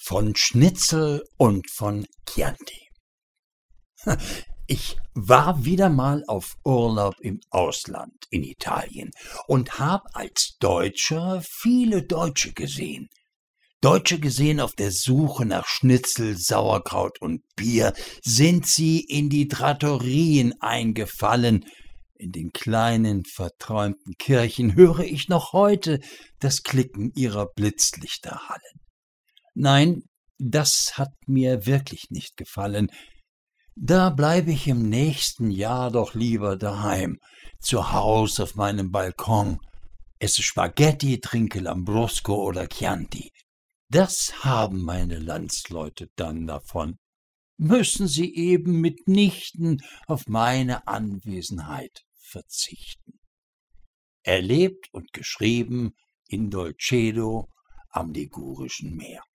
von Schnitzel und von Chianti. Ich war wieder mal auf Urlaub im Ausland in Italien und hab als Deutscher viele Deutsche gesehen. Deutsche gesehen auf der Suche nach Schnitzel, Sauerkraut und Bier, sind sie in die Trattorien eingefallen. In den kleinen, verträumten Kirchen höre ich noch heute das Klicken ihrer Blitzlichterhallen. Nein, das hat mir wirklich nicht gefallen. Da bleibe ich im nächsten Jahr doch lieber daheim, zu Haus auf meinem Balkon, esse Spaghetti, trinke Lambrusco oder Chianti. Das haben meine Landsleute dann davon. Müssen sie eben mitnichten auf meine Anwesenheit verzichten. Erlebt und geschrieben in Dolcedo am Ligurischen Meer.